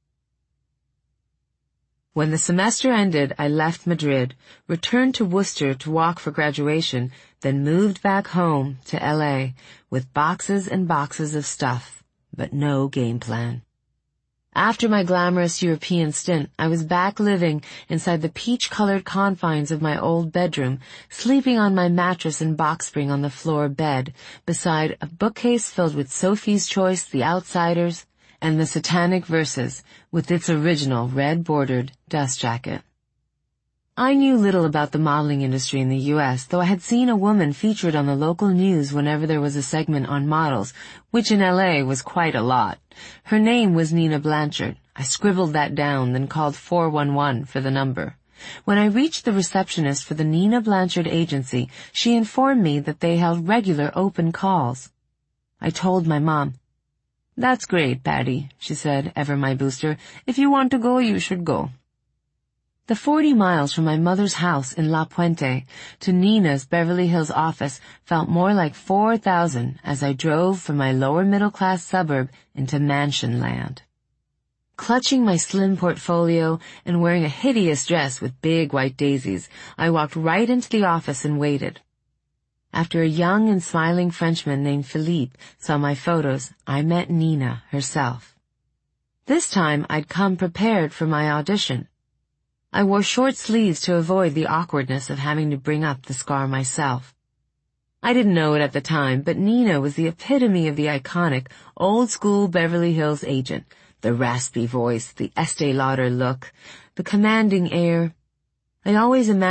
When the semester ended, I left Madrid, returned to Worcester to walk for graduation, then moved back home to L A with boxes and boxes of stuff, but no game plan. After my glamorous European stint, I was back living inside the peach-colored confines of my old bedroom, sleeping on my mattress and box spring on the floor bed, beside a bookcase filled with Sophie's Choice, The Outsiders, and the Satanic Verses, with its original red-bordered dust jacket. I knew little about the modeling industry in the U S, though I had seen a woman featured on the local news whenever there was a segment on models, which in L A was quite a lot. Her name was Nina Blanchard. I scribbled that down, then called four one one for the number. When I reached the receptionist for the Nina Blanchard agency, she informed me that they held regular open calls. I told my mom. "That's great, Patty," she said, ever my booster. "If you want to go, you should go." The forty miles from my mother's house in La Puente to Nina's Beverly Hills office felt more like four thousand as I drove from my lower-middle-class suburb into mansion land. Clutching my slim portfolio and wearing a hideous dress with big white daisies, I walked right into the office and waited. After a young and smiling Frenchman named Philippe saw my photos, I met Nina herself. This time I'd come prepared for my audition. I wore short sleeves to avoid the awkwardness of having to bring up the scar myself. I didn't know it at the time, but Nina was the epitome of the iconic, old-school Beverly Hills agent. The raspy voice, the Estee Lauder look, the commanding air. I always imagined